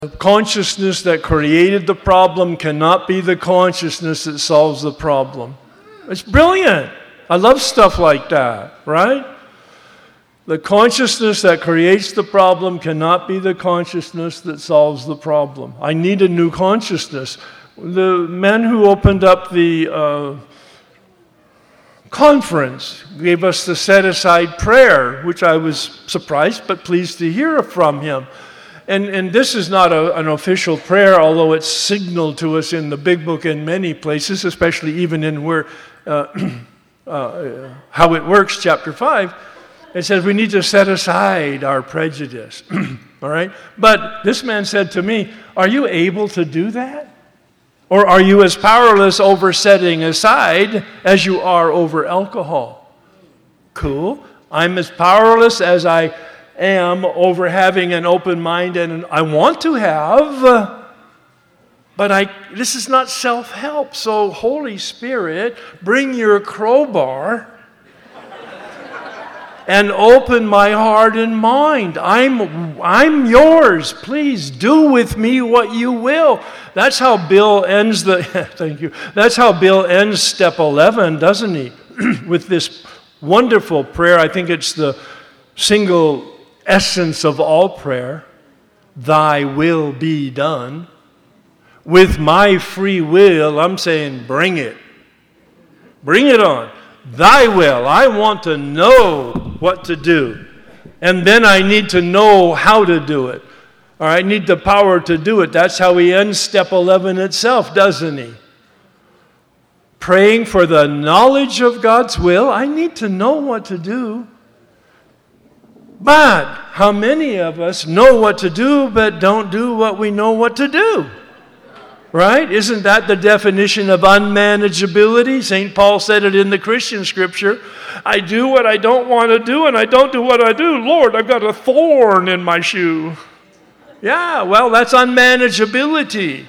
The consciousness that created the problem cannot be the consciousness that solves the problem. It's brilliant. I love stuff like that, right? The consciousness that creates the problem cannot be the consciousness that solves the problem. I need a new consciousness. The men who opened up the conference gave us the set-aside prayer, which I was surprised but pleased to hear from him. And this is not an official prayer, although it's signaled to us in the Big Book in many places, especially even in where How It Works, chapter 5. It says we need to set aside our prejudice. All right? But this man said to me, are you able to do that? Or are you as powerless over setting aside as you are over alcohol? Cool. I'm as powerless as I am over having an open mind, and I want to have, but this is not self-help. So Holy Spirit, bring your crowbar and open my heart and mind. I'm yours. Please do with me what you will. That's how Bill ends thank you. That's how Bill ends step 11, doesn't he? With this wonderful prayer. I think it's the single essence of all prayer. Thy will be done. With my free will, I'm saying, bring it. Bring it on. Thy will. I want to know what to do. And then I need to know how to do it. Or I need the power to do it. That's how he ends step 11 itself, doesn't he? Praying for the knowledge of God's will. I need to know what to do. But how many of us know what to do but don't do what we know what to do? Right? Isn't that the definition of unmanageability? St. Paul said it in the Christian scripture. I do what I don't want to do, and I don't do what I do. Lord, I've got a thorn in my shoe. Yeah, well, that's unmanageability.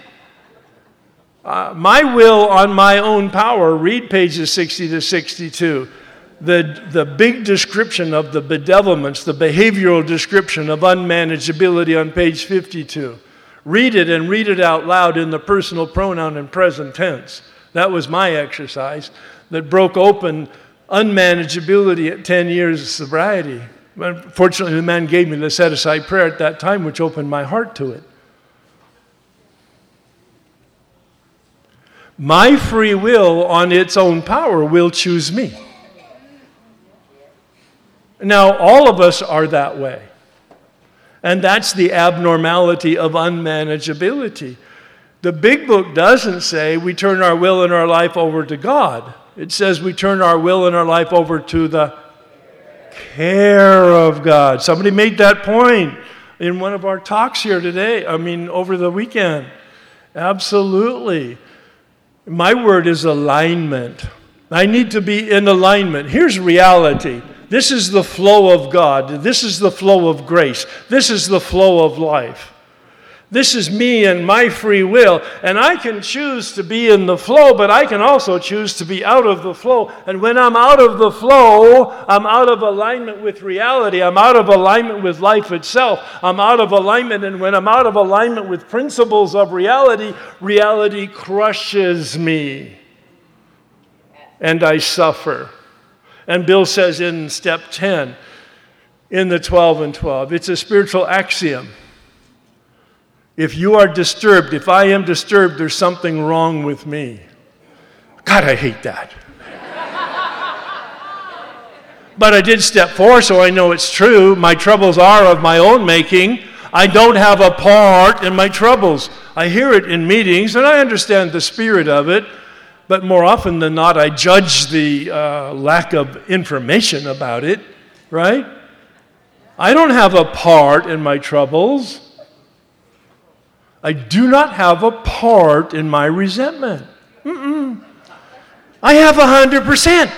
My will on my own power, read pages 60 to 62. The big description of the bedevilments, the behavioral description of unmanageability on page 52. Read it and read it out loud in the personal pronoun and present tense. That was my exercise that broke open unmanageability at 10 years of sobriety. Fortunately, the man gave me the set-aside prayer at that time, which opened my heart to it. My free will on its own power will choose me. Now, all of us are that way. And that's the abnormality of unmanageability. The Big Book doesn't say we turn our will and our life over to God. It says we turn our will and our life over to the care of God. Somebody made that point in one of our talks here today. Over the weekend. Absolutely. My word is alignment. I need to be in alignment. Here's reality. This is the flow of God. This is the flow of grace. This is the flow of life. This is me and my free will. And I can choose to be in the flow, but I can also choose to be out of the flow. And when I'm out of the flow, I'm out of alignment with reality. I'm out of alignment with life itself. I'm out of alignment. And when I'm out of alignment with principles of reality, reality crushes me. And I suffer. And Bill says in step 10, in the 12 and 12, it's a spiritual axiom. If you are disturbed, if I am disturbed, there's something wrong with me. God, I hate that. But I did step 4, so I know it's true. My troubles are of my own making. I don't have a part in my troubles. I hear it in meetings, and I understand the spirit of it. But more often than not, I judge the lack of information about it, right? I don't have a part in my troubles. I do not have a part in my resentment. I have 100%.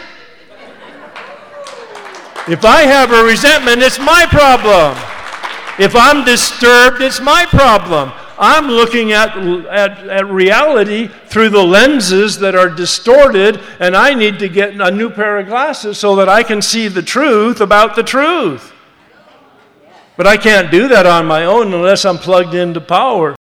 If I have a resentment, it's my problem. If I'm disturbed, it's my problem. I'm looking at reality through the lenses that are distorted, and I need to get a new pair of glasses so that I can see the truth about the truth. But I can't do that on my own unless I'm plugged into power.